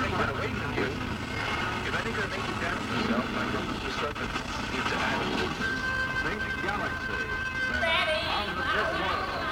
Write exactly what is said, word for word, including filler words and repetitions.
I get away from you, if I think I make you down myself, I don't just start to need to add. Think galaxy. Daddy! Out of this world.